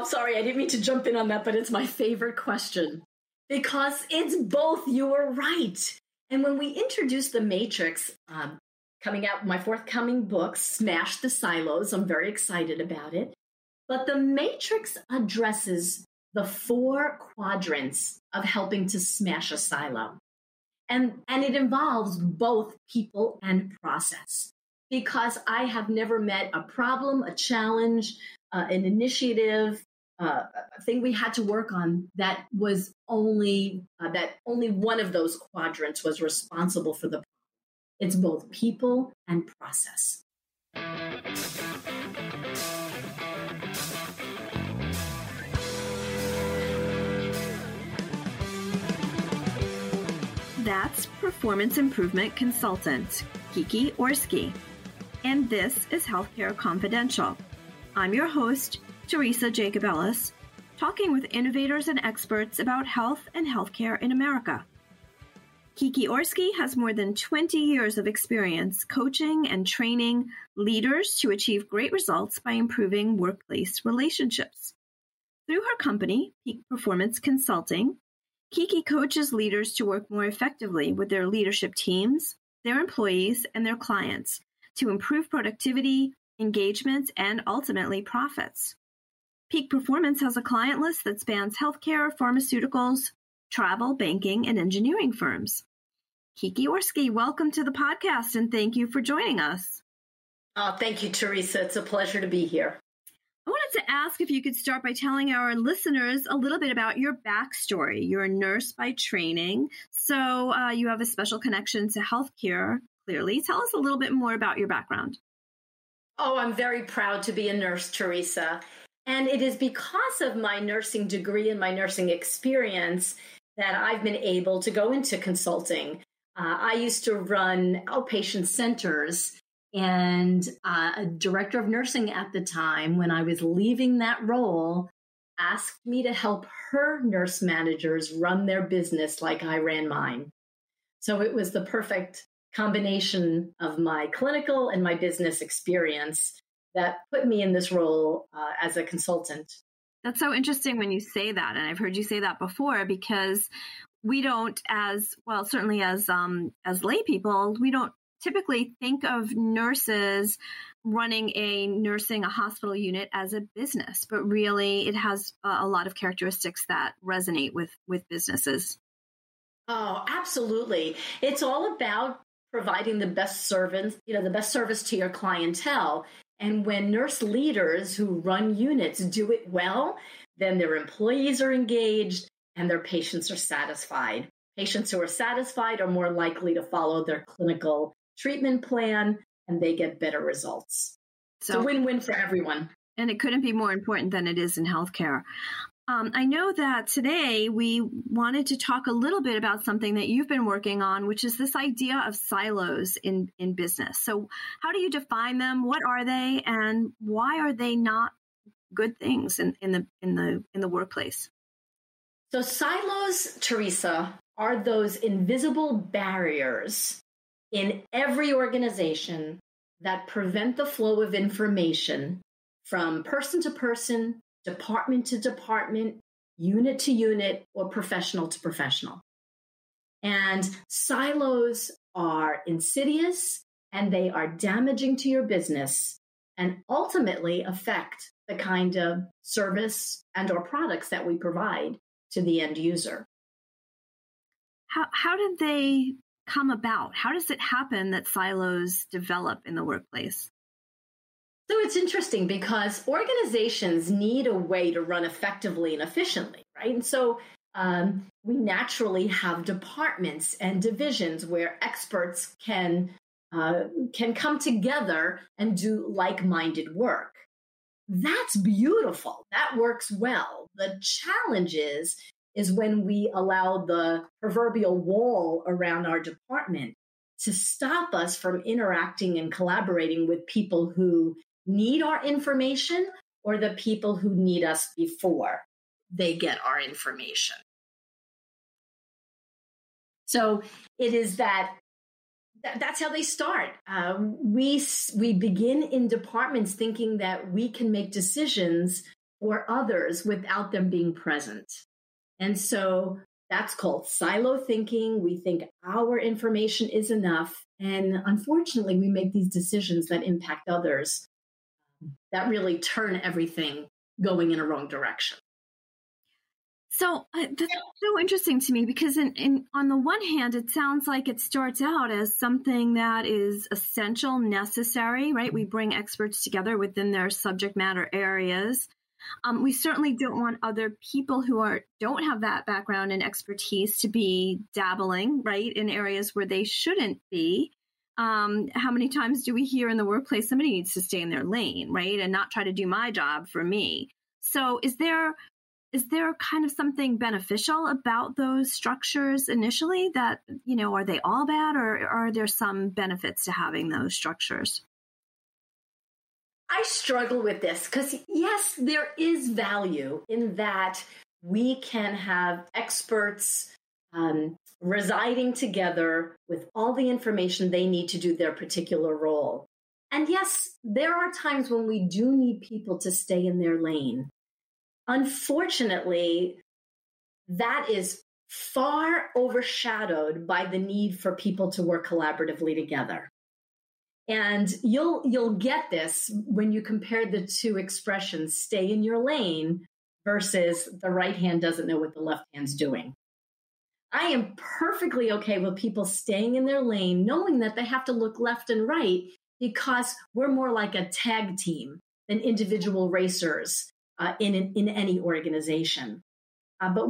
I'm sorry, I didn't mean to jump in on that, but it's my favorite question because it's both. You are right. And when we introduced the Matrix, coming out, my forthcoming book, Smash the Silos, I'm very excited about it. But the Matrix addresses the 4 quadrants of helping to smash a silo. And it involves both people and process. Because I have never met a problem, a challenge, an initiative, a thing we had to work on that was only one of those quadrants was responsible for the problem. It's both people and process. That's performance improvement consultant Kiki Orski. And this is Healthcare Confidential. I'm your host, Teresa Jacobellis, talking with innovators and experts about health and healthcare in America. Kiki Orski has more than 20 years of experience coaching and training leaders to achieve great results by improving workplace relationships. Through her company, Peak Performance Consulting, Kiki coaches leaders to work more effectively with their leadership teams, their employees, and their clients to improve productivity, engagement, and ultimately profits. Peak Performance has a client list that spans healthcare, pharmaceuticals, travel, banking, and engineering firms. Kiki Orski, welcome to the podcast, and thank you for joining us. Thank you, Teresa. It's a pleasure to be here. I wanted to ask if you could start by telling our listeners a little bit about your backstory. You're a nurse by training, so you have a special connection to healthcare, clearly. Tell us a little bit more about your background. Oh, I'm very proud to be a nurse, Teresa. And it is because of my nursing degree and my nursing experience that I've been able to go into consulting. I used to run outpatient centers, and a director of nursing at the time, when I was leaving that role, asked me to help her nurse managers run their business like I ran mine. So it was the perfect combination of my clinical and my business experience that put me in this role as a consultant. That's so interesting when you say that. And I've heard you say that before, because we don't, certainly as lay people, we don't typically think of nurses running a hospital unit as a business, but really it has a lot of characteristics that resonate with businesses. Oh, absolutely. It's all about providing the best service to your clientele. And when nurse leaders who run units do it well, then their employees are engaged and their patients are satisfied. Patients who are satisfied are more likely to follow their clinical treatment plan, and they get better results. So win-win for everyone. And it couldn't be more important than it is in healthcare. I know that today we wanted to talk a little bit about something that you've been working on, which is this idea of silos in business. So how do you define them? What are they? And why are they not good things in the workplace? So silos, Teresa, are those invisible barriers in every organization that prevent the flow of information from person to person, department to department, unit to unit, or professional to professional. And silos are insidious and they are damaging to your business and ultimately affect the kind of service and or products that we provide to the end user. How did they come about? How does it happen that silos develop in the workplace? So it's interesting because organizations need a way to run effectively and efficiently, right? And so we naturally have departments and divisions where experts can come together and do like-minded work. That's beautiful. That works well. The challenge is when we allow the proverbial wall around our department to stop us from interacting and collaborating with people who need our information or the people who need us before they get our information. So it is that's how they start. We begin in departments thinking that we can make decisions for others without them being present. And so that's called silo thinking. We think our information is enough. And unfortunately, we make these decisions that impact others that really turn everything going in a wrong direction. So that's so interesting to me because on the one hand, it sounds like it starts out as something that is essential, necessary, right? We bring experts together within their subject matter areas. We certainly don't want other people who don't have that background and expertise to be dabbling, right, in areas where they shouldn't be. How many times do we hear in the workplace somebody needs to stay in their lane, right, and not try to do my job for me? So is there kind of something beneficial about those structures initially that, are they all bad or are there some benefits to having those structures? I struggle with this because, yes, there is value in that we can have experts residing together with all the information they need to do their particular role. And yes, there are times when we do need people to stay in their lane. Unfortunately, that is far overshadowed by the need for people to work collaboratively together. And you'll get this when you compare the two expressions, stay in your lane versus the right hand doesn't know what the left hand's doing. I am perfectly okay with people staying in their lane, knowing that they have to look left and right because we're more like a tag team than individual racers in any organization. But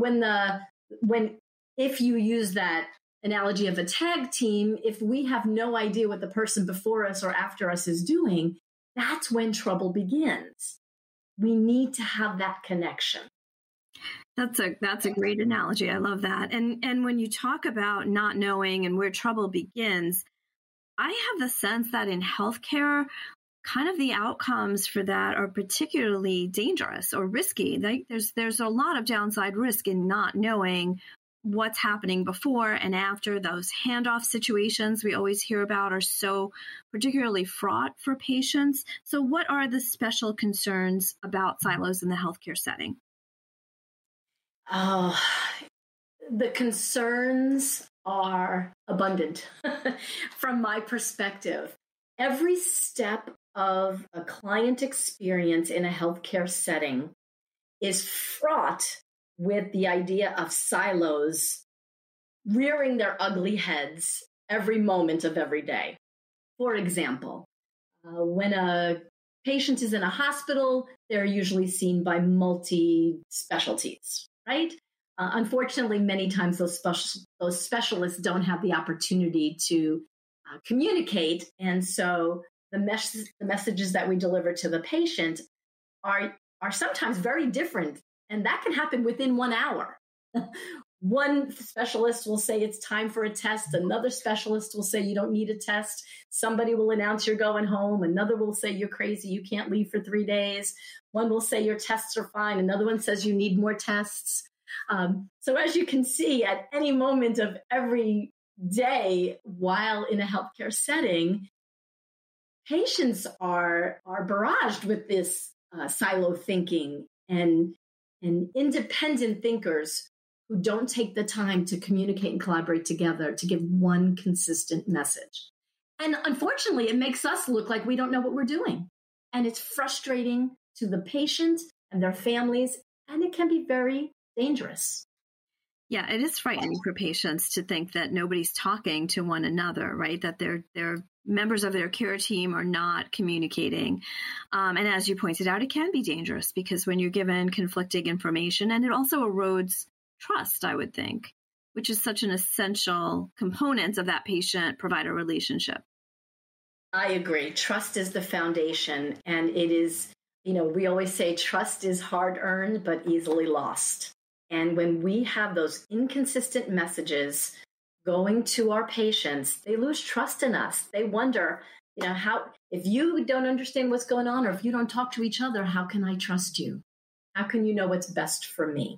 if you use that analogy of a tag team, if we have no idea what the person before us or after us is doing, that's when trouble begins. We need to have that connection. That's a great analogy. I love that. And when you talk about not knowing and where trouble begins, I have the sense that in healthcare, kind of the outcomes for that are particularly dangerous or risky. There's a lot of downside risk in not knowing what's happening before and after. Those handoff situations we always hear about are so particularly fraught for patients. So what are the special concerns about silos in the healthcare setting? The concerns are abundant from my perspective. Every step of a client experience in a healthcare setting is fraught with the idea of silos rearing their ugly heads every moment of every day. For example, when a patient is in a hospital, they're usually seen by multi-specialties, right? Unfortunately, many times those specialists don't have the opportunity to communicate. And so the messages that we deliver to the patient are sometimes very different. And that can happen within 1 hour. One specialist will say it's time for a test. Another specialist will say you don't need a test. Somebody will announce you're going home. Another will say you're crazy. You can't leave for 3 days. One will say your tests are fine. Another one says you need more tests. So as you can see, at any moment of every day while in a healthcare setting, patients are barraged with this silo thinking and independent thinkers who don't take the time to communicate and collaborate together to give one consistent message. And unfortunately, it makes us look like we don't know what we're doing. And it's frustrating to the patient and their families, and it can be very dangerous. Yeah, it is frightening for patients to think that nobody's talking to one another, right? That they're members of their care team are not communicating. And as you pointed out, it can be dangerous because when you're given conflicting information, and it also erodes trust, I would think, which is such an essential component of that patient-provider relationship. I agree. Trust is the foundation. And it is, we always say trust is hard-earned but easily lost. And when we have those inconsistent messages going to our patients, they lose trust in us. They wonder, how, if you don't understand what's going on or if you don't talk to each other, how can I trust you? How can you know what's best for me?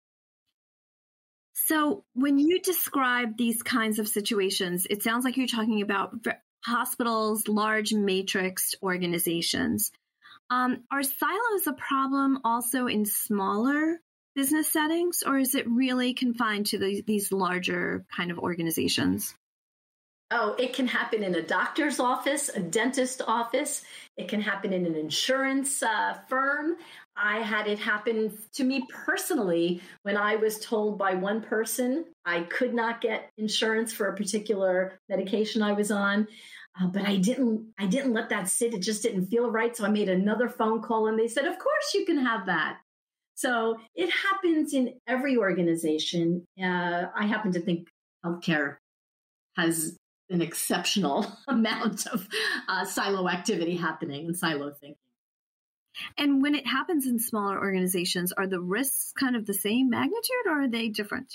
So when you describe these kinds of situations, it sounds like you're talking about hospitals, large matrix organizations. Are silos a problem also in smaller business settings, or is it really confined to these larger kind of organizations? Oh, it can happen in a doctor's office, a dentist office. It can happen in an insurance firm. I had it happen to me personally when I was told by one person I could not get insurance for a particular medication I was on. But I didn't let that sit. It just didn't feel right. So I made another phone call and they said, of course you can have that. So it happens in every organization. I happen to think healthcare has an exceptional amount of silo activity happening and silo thinking. And when it happens in smaller organizations, are the risks kind of the same magnitude or are they different?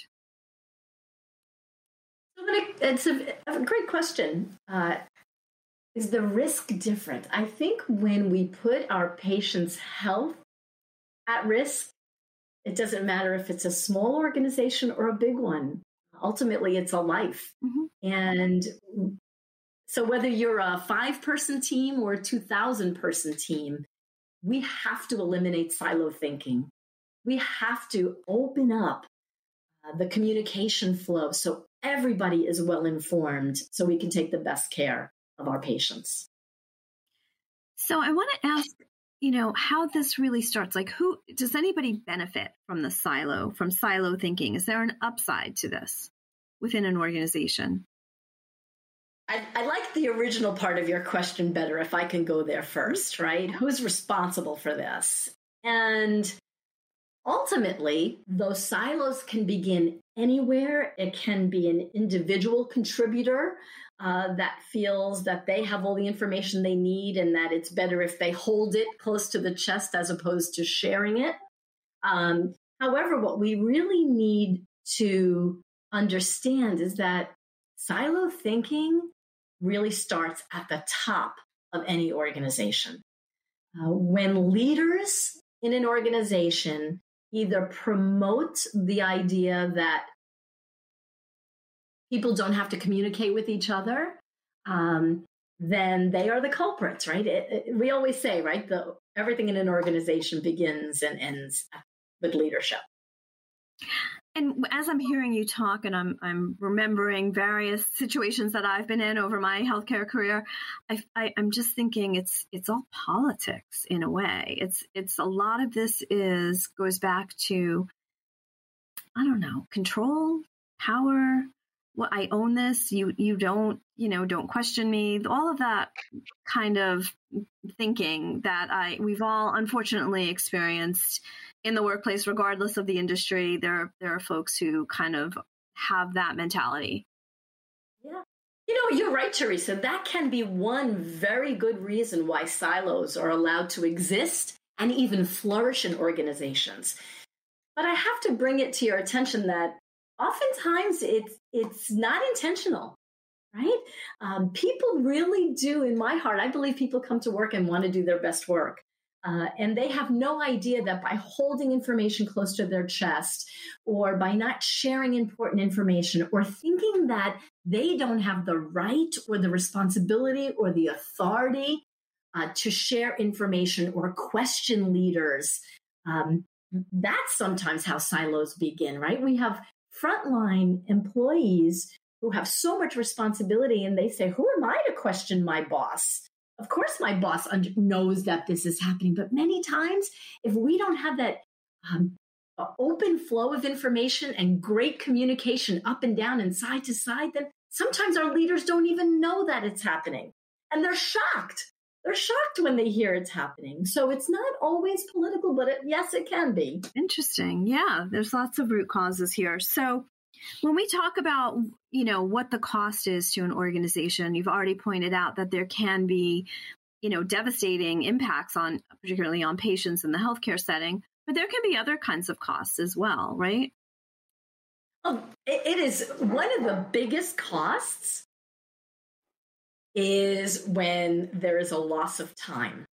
It's a great question. Is the risk different? I think when we put our patients' health at risk, it doesn't matter if it's a small organization or a big one. Ultimately, it's a life. Mm-hmm. And so whether you're a 5-person team or a 2,000-person team, we have to eliminate silo thinking. We have to open up the communication flow so everybody is well informed so we can take the best care of our patients. So I want to ask, how this really starts. Like, who does anybody benefit from silo thinking? Is there an upside to this within an organization? I like the original part of your question better if I can go there first, right? Who's responsible for this? And ultimately, those silos can begin anywhere. It can be an individual contributor that feels that they have all the information they need and that it's better if they hold it close to the chest as opposed to sharing it. However, what we really need to understand is that silo thinking really starts at the top of any organization. When leaders in an organization either promote the idea that people don't have to communicate with each other, then they are the culprits, right? We always say, right, everything in an organization begins and ends with leadership. And as I'm hearing you talk and I'm remembering various situations that I've been in over my healthcare career, I'm just thinking it's all politics in a way. It's a lot of this goes back to, I don't know, control, power. Well, I own this. You don't, don't question me. All of that kind of thinking that we've all unfortunately experienced in the workplace, regardless of the industry. There are folks who kind of have that mentality. Yeah. You're right, Teresa. That can be one very good reason why silos are allowed to exist and even flourish in organizations. But I have to bring it to your attention that oftentimes it's not intentional, right? People really do, in my heart, I believe people come to work and want to do their best work. And they have no idea that by holding information close to their chest or by not sharing important information or thinking that they don't have the right or the responsibility or the authority to share information or question leaders, that's sometimes how silos begin, right? We have frontline employees who have so much responsibility and they say, who am I to question my boss? Of course, my boss knows that this is happening, but many times if we don't have that open flow of information and great communication up and down and side to side, then sometimes our leaders don't even know that it's happening. And they're shocked. They're shocked when they hear it's happening. So it's not always political, but yes, it can be. Interesting. Yeah, there's lots of root causes here. So when we talk about, what the cost is to an organization, you've already pointed out that there can be, devastating impacts particularly on patients in the healthcare setting, but there can be other kinds of costs as well, right? Oh, it is one of the biggest costs is when there is a loss of time.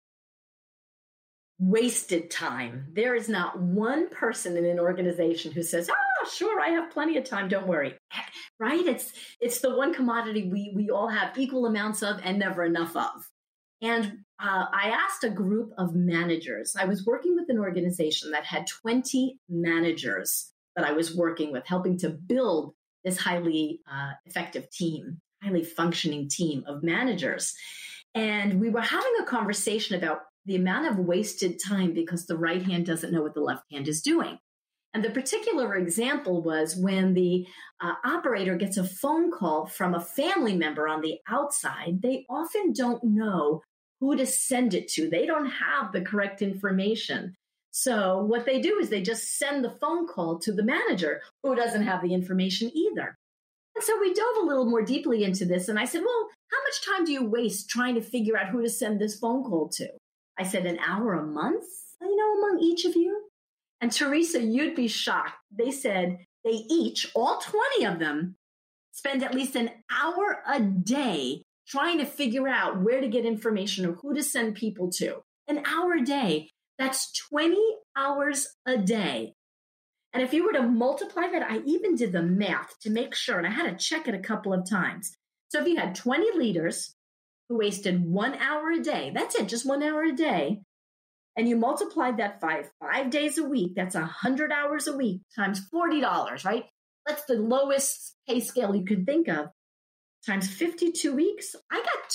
Wasted time. There is not one person in an organization who says, sure, I have plenty of time, don't worry. Right? It's the one commodity we all have equal amounts of and never enough of. And I asked a group of managers. I was working with an organization that had 20 managers that I was working with, helping to build this highly effective team, highly functioning team of managers. And we were having a conversation about the amount of wasted time because the right hand doesn't know what the left hand is doing. And the particular example was when the operator gets a phone call from a family member on the outside, they often don't know who to send it to. They don't have the correct information. So what they do is they just send the phone call to the manager who doesn't have the information either. And so we dove a little more deeply into this. And I said, well, how much time do you waste trying to figure out who to send this phone call to? I said, an hour a month, among each of you? And Teresa, you'd be shocked. They said they each, all 20 of them, spend at least an hour a day trying to figure out where to get information or who to send people to. An hour a day. That's 20 hours a day. And if you were to multiply that, I even did the math to make sure, and I had to check it a couple of times. So if you had 20 leaders who wasted 1 hour a day, that's it, just 1 hour a day, and you multiplied that 5 days a week, that's 100 hours a week times $40, right? That's the lowest pay scale you could think of. Times 52 weeks, I got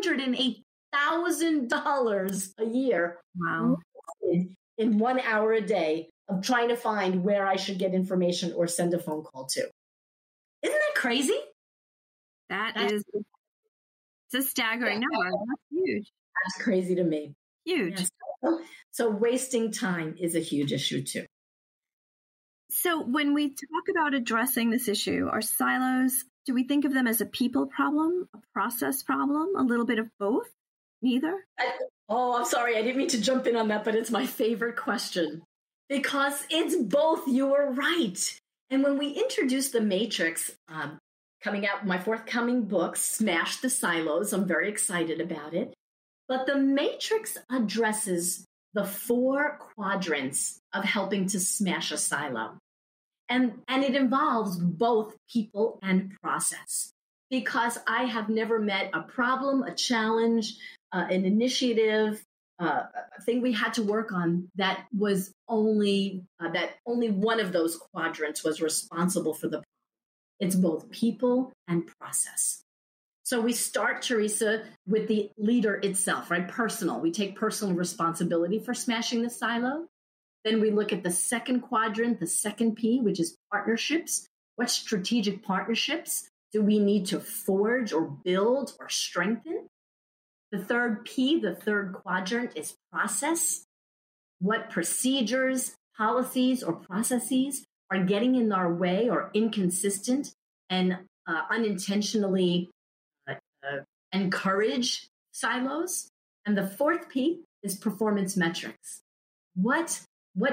$208,000 a year. Wow. In 1 hour a day of trying to find where I should get information or send a phone call to. Isn't that crazy? It's a staggering number. That's huge. That's crazy to me. Huge. Yes. So wasting time is a huge issue too. So when we talk about addressing this issue, are silos, do we think of them as a people problem, a process problem, a little bit of both? Neither? I'm sorry. I didn't mean to jump in on that, but it's my favorite question because it's both. You were right. And when we introduced the matrix, coming out, my forthcoming book, Smash the Silos, I'm very excited about it. But the matrix addresses the 4 quadrants of helping to smash a silo. And it involves both people and process. Because I have never met a problem, a challenge, an initiative, a thing we had to work on that was only one of those quadrants was responsible for the problem. It's both people and process. So we start, Teresa, with the leader itself, right? Personal. We take personal responsibility for smashing the silo. Then we look at the second quadrant, the second P, which is partnerships. What strategic partnerships do we need to forge or build or strengthen? The third P, the third quadrant, is process. What procedures, policies, or processes are getting in our way or inconsistent and unintentionally encourage silos? And the fourth P is performance metrics. What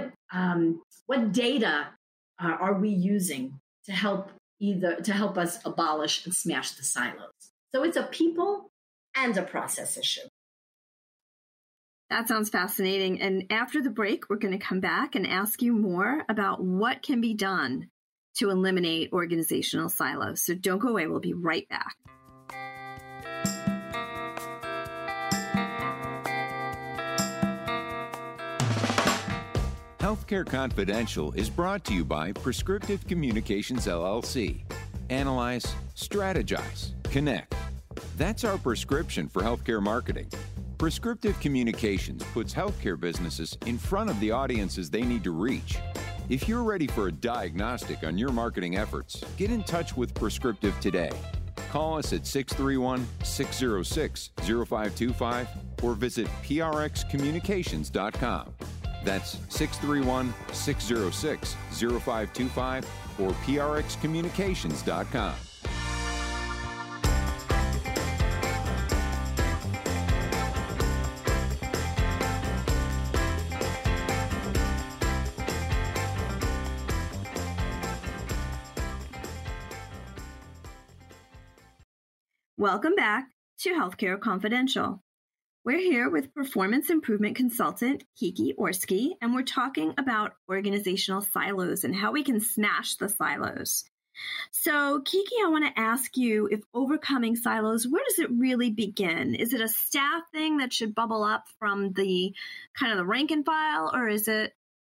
data are we using to help us abolish and smash the silos? So it's a people and a process issue. That sounds fascinating. And after the break, we're going to come back and ask you more about what can be done to eliminate organizational silos. So don't go away. We'll be right back. Healthcare Confidential is brought to you by Prescriptive Communications, LLC. Analyze, strategize, connect. That's our prescription for healthcare marketing. Prescriptive Communications puts healthcare businesses in front of the audiences they need to reach. If you're ready for a diagnostic on your marketing efforts, get in touch with Prescriptive today. Call us at 631-606-0525 or visit prxcommunications.com. That's 631-606-0525 or prxcommunications.com. Welcome back to Healthcare Confidential. We're here with performance improvement consultant Kiki Orski, and we're talking about organizational silos and how we can smash the silos. So, Kiki, I want to ask you, if overcoming silos, where does it really begin? Is it a staff thing that should bubble up from the kind of the rank and file, or is it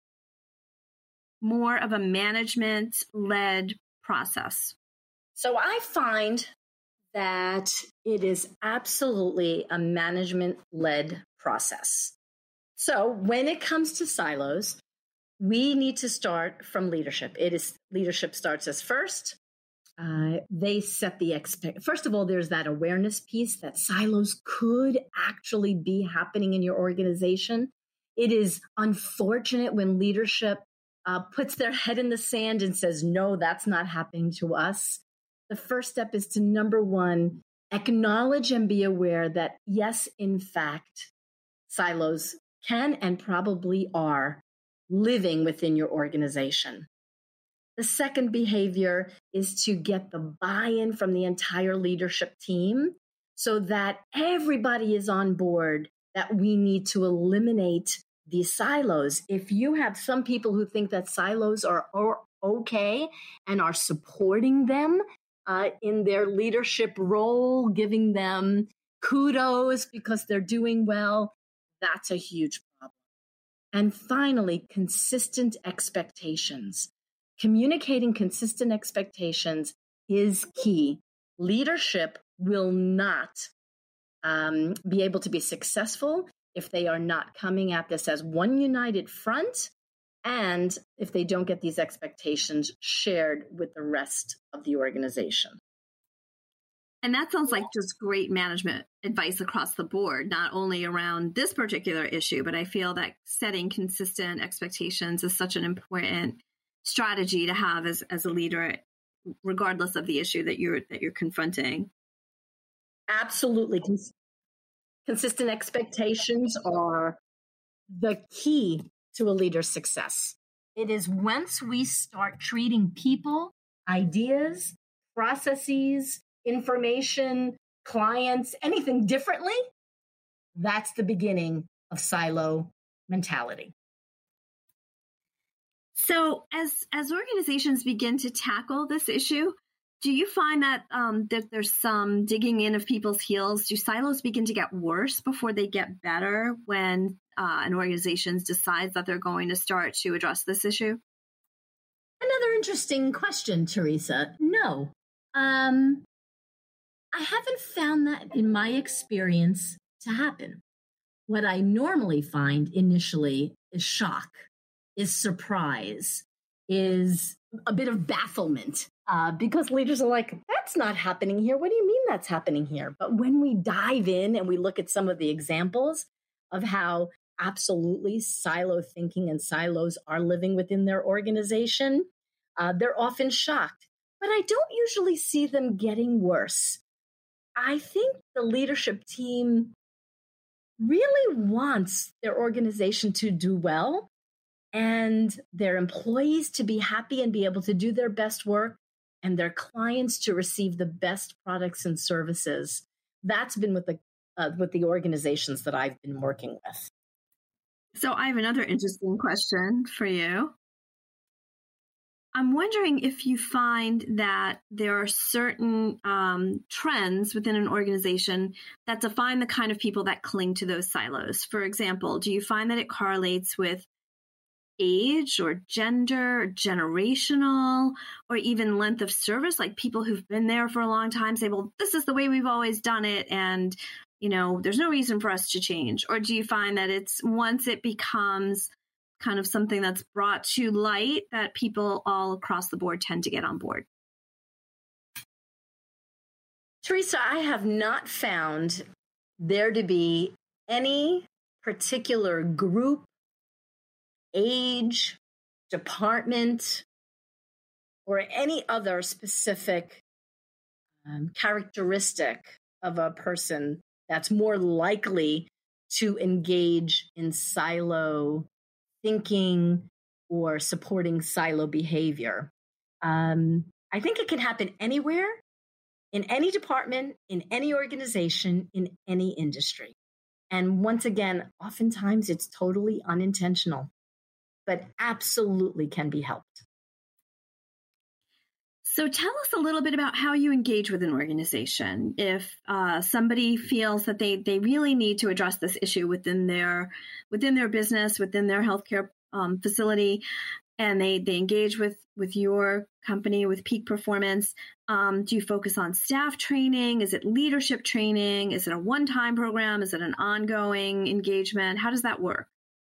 more of a management-led process? So I find that it is absolutely a management-led process. So when it comes to silos, we need to start from leadership. Leadership starts as first. They set the First of all, there's that awareness piece that silos could actually be happening in your organization. It is unfortunate when leadership puts their head in the sand and says, no, that's not happening to us. The first step is to, number one, acknowledge and be aware that, yes, in fact, silos can and probably are living within your organization. The second behavior is to get the buy-in from the entire leadership team so that everybody is on board that we need to eliminate these silos. If you have some people who think that silos are okay and are supporting them in their leadership role, giving them kudos because they're doing well, that's a huge problem. And finally, consistent expectations. Communicating consistent expectations is key. Leadership will not be able to be successful if they are not coming at this as one united front, and if they don't get these expectations shared with the rest of the organization. And that sounds like just great management advice across the board, not only around this particular issue, but I feel that setting consistent expectations is such an important strategy to have as a leader, regardless of the issue that you're confronting. Absolutely. Consistent expectations are the key to a leader's success. It is once we start treating people, ideas, processes, information, clients, anything differently, that's the beginning of silo mentality. So as organizations begin to tackle this issue, do you find that that there's some digging in of people's heels? Do silos begin to get worse before they get better when an organization decides that they're going to start to address this issue? Another interesting question, Teresa. No. I haven't found that in my experience to happen. What I normally find initially is shock, is surprise, is a bit of bafflement, because leaders are like, that's not happening here. What do you mean that's happening here? But when we dive in and we look at some of the examples of how absolutely silo thinking and silos are living within their organization, they're often shocked. But I don't usually see them getting worse. I think the leadership team really wants their organization to do well and their employees to be happy and be able to do their best work and their clients to receive the best products and services. That's been with the organizations that I've been working with. So I have another interesting question for you. I'm wondering if you find that there are certain trends within an organization that define the kind of people that cling to those silos. For example, do you find that it correlates with age or gender, or generational, or even length of service? Like people who've been there for a long time say, well, this is the way we've always done it, and there's no reason for us to change. Or do you find that it's once it becomes kind of something that's brought to light that people all across the board tend to get on board? Teresa, I have not found there to be any particular group, age, department, or any other specific characteristic of a person that's more likely to engage in silo thinking or supporting silo behavior. I think it can happen anywhere, in any department, in any organization, in any industry. And once again, oftentimes it's totally unintentional, but absolutely can be helped. So tell us a little bit about how you engage with an organization. If somebody feels that they really need to address this issue within their business, within their healthcare facility, and they engage with your company, with Peak Performance, do you focus on staff training? Is it leadership training? Is it a one-time program? Is it an ongoing engagement? How does that work?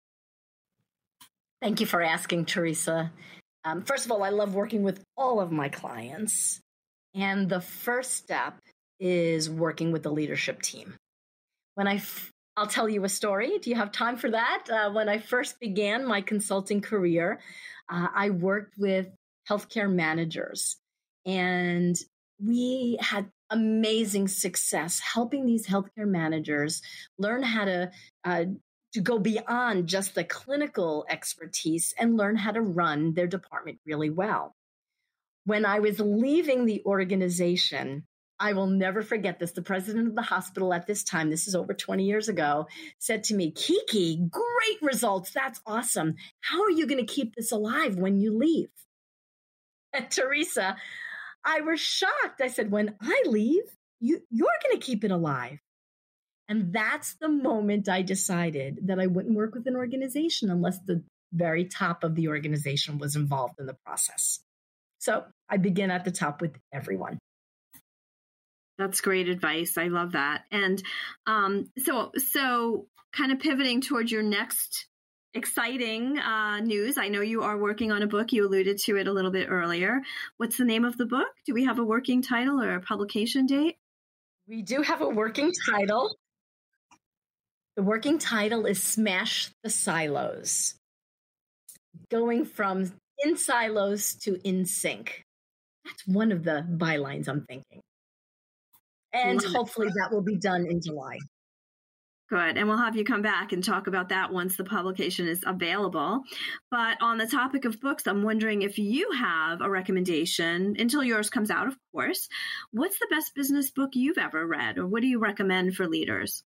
Thank you for asking, Teresa. First of all, I love working with all of my clients. And the first step is working with the leadership team. I'll tell you a story. Do you have time for that? When I first began my consulting career, I worked with healthcare managers, and we had amazing success helping these healthcare managers learn how to go beyond just the clinical expertise and learn how to run their department really well. When I was leaving the organization, I will never forget this. The president of the hospital at this time, this is over 20 years ago, said to me, "Kiki, great results. That's awesome. How are you going to keep this alive when you leave?" And Teresa, I was shocked. I said, "When I leave, you're going to keep it alive." And that's the moment I decided that I wouldn't work with an organization unless the very top of the organization was involved in the process. So I begin at the top with everyone. That's great advice. I love that. And so kind of pivoting towards your next exciting news. I know you are working on a book. You alluded to it a little bit earlier. What's the name of the book? Do we have a working title or a publication date? We do have a working title. The working title is Smash the Silos. Going from in silos to in sync. That's one of the bylines I'm thinking. And hopefully that will be done in July. Good. And we'll have you come back and talk about that once the publication is available. But on the topic of books, I'm wondering if you have a recommendation, until yours comes out, of course. What's the best business book you've ever read, or what do you recommend for leaders?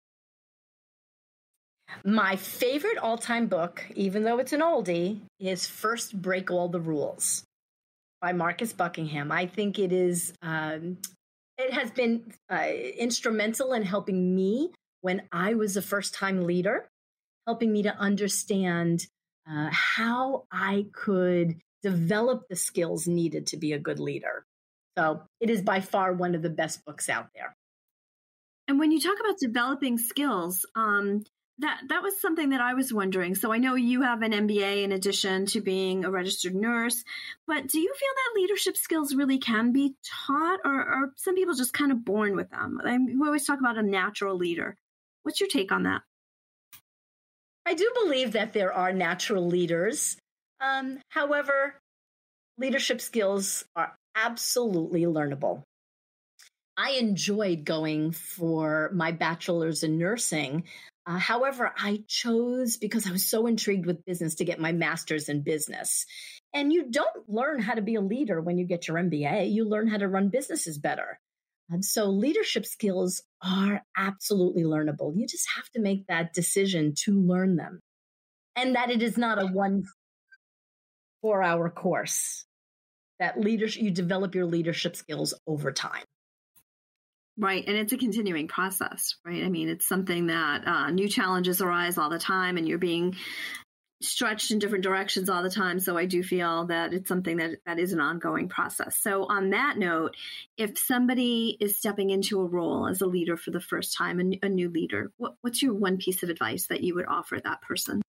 My favorite all-time book, even though it's an oldie, is First Break All the Rules by Marcus Buckingham. I think it has been instrumental in helping me when I was a first-time leader, helping me to understand how I could develop the skills needed to be a good leader. So it is by far one of the best books out there. And when you talk about developing skills, that was something that I was wondering. So I know you have an MBA in addition to being a registered nurse, but do you feel that leadership skills really can be taught, or are some people just kind of born with them? We always talk about a natural leader. What's your take on that? I do believe that there are natural leaders. However, leadership skills are absolutely learnable. I enjoyed going for my bachelor's in nursing. However, I chose, because I was so intrigued with business, to get my master's in business. And you don't learn how to be a leader when you get your MBA. You learn how to run businesses better. And so leadership skills are absolutely learnable. You just have to make that decision to learn them. And that it is not a 1 4-hour course. That you develop your leadership skills over time. Right. And it's a continuing process, right? I mean, it's something that new challenges arise all the time, and you're being stretched in different directions all the time. So I do feel that it's something that is an ongoing process. So on that note, if somebody is stepping into a role as a leader for the first time, a new leader, what's your one piece of advice that you would offer that person?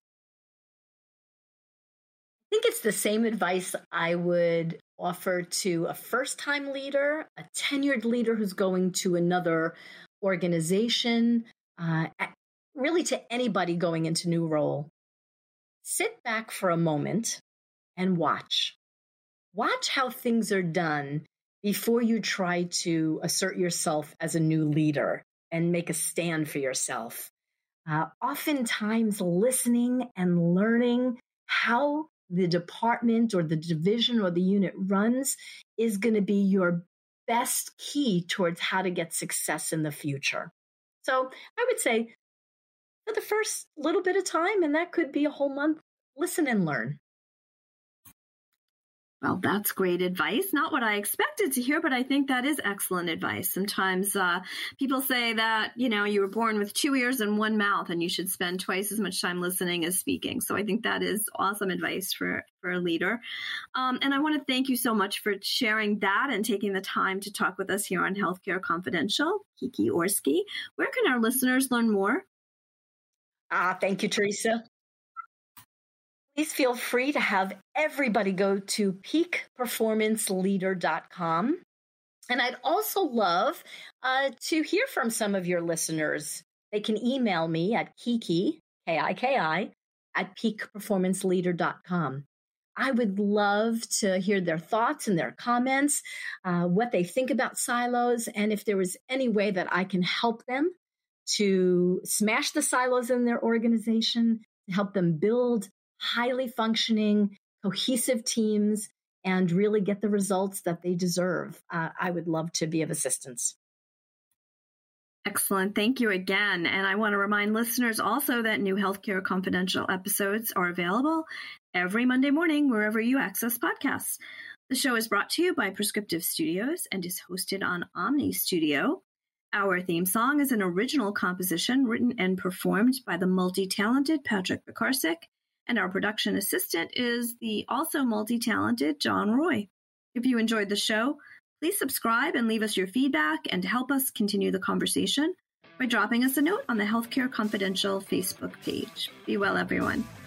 I think it's the same advice I would offer to a first-time leader, a tenured leader who's going to another organization, really to anybody going into new role. Sit back for a moment and watch. Watch how things are done before you try to assert yourself as a new leader and make a stand for yourself. Oftentimes, listening and learning how the department or the division or the unit runs is going to be your best key towards how to get success in the future. So I would say for the first little bit of time, and that could be a whole month, listen and learn. Well, that's great advice. Not what I expected to hear, but I think that is excellent advice. Sometimes people say that, you were born with 2 ears and 1 mouth, and you should spend twice as much time listening as speaking. So I think that is awesome advice for a leader. And I want to thank you so much for sharing that and taking the time to talk with us here on Healthcare Confidential. Kiki Orski, where can our listeners learn more? Thank you, Teresa. Please feel free to have everybody go to peakperformanceleader.com. And I'd also love to hear from some of your listeners. They can email me at Kiki, K-I-K-I, at peakperformanceleader.com. I would love to hear their thoughts and their comments, what they think about silos, and if there was any way that I can help them to smash the silos in their organization, to help them build highly functioning, cohesive teams, and really get the results that they deserve. I would love to be of assistance. Excellent. Thank you again. And I want to remind listeners also that new Healthcare Confidential episodes are available every Monday morning wherever you access podcasts. The show is brought to you by Prescriptive Studios and is hosted on Omni Studio. Our theme song is an original composition written and performed by the multi-talented Patrick Pekarsik, and our production assistant is the also multi-talented John Roy. If you enjoyed the show, please subscribe and leave us your feedback and help us continue the conversation by dropping us a note on the Healthcare Confidential Facebook page. Be well, everyone.